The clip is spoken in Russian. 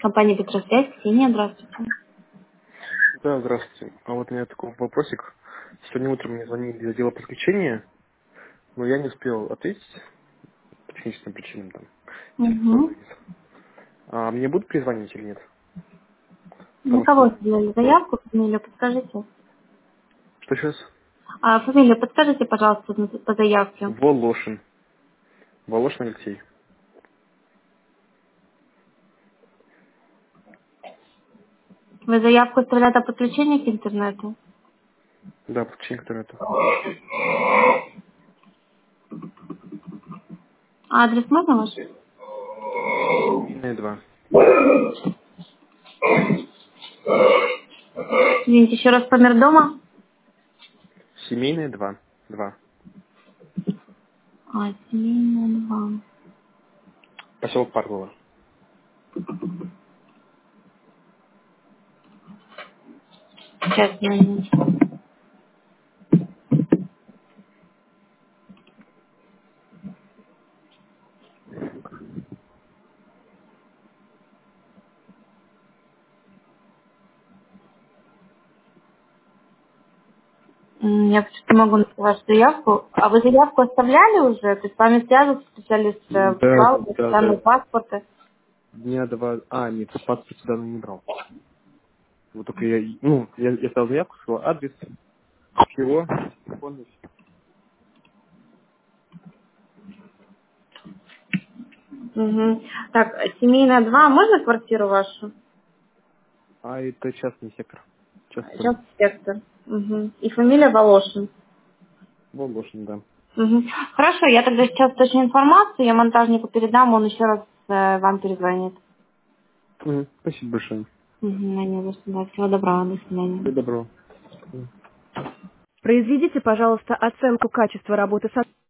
Компания «Петросвязь». Ксения, здравствуйте. Да, здравствуйте. А вот у меня такой вопросик. Сегодня утром мне звонили из отдела подключения, но я не успел ответить по техническим причинам там. Телефон Угу. завис. А мне будут перезвонить или нет? На Потому что... кого сделали заявку? Фамилию подскажите. Что сейчас? Фамилию подскажите, пожалуйста, по заявке. Волошин. Волошин Алексей. Вы заявку оставляете о подключении к интернету? Да, подключение к интернету. А адрес можно ваш? Семейная 2. Извините, еще раз номер дома? Семейная 2. 2. Семейная 2. Поселок Парково. Сейчас я... Я почему-то могу найти вашу заявку. А вы заявку оставляли уже? То есть с вами связывался специалист, Да, брал да, данные да. паспорта? Дня 2. А, нет, паспорт сюда не брал. Вот только я стал заявку, сказал адрес, чего, телефон и всё. Угу. Так, семейная 2, можно квартиру вашу? А это частный сектор. Частный дом. Сейчас сектор. Угу. И фамилия Волошин. Волошин, да. Угу. Хорошо, я тогда сейчас уточню информацию, я монтажнику передам, он еще раз вам перезвонит. Спасибо большое. Угу, не за что, да. Всего доброго, до свидания. Всего доброго. Произведите, пожалуйста, оценку качества работы сотрудника.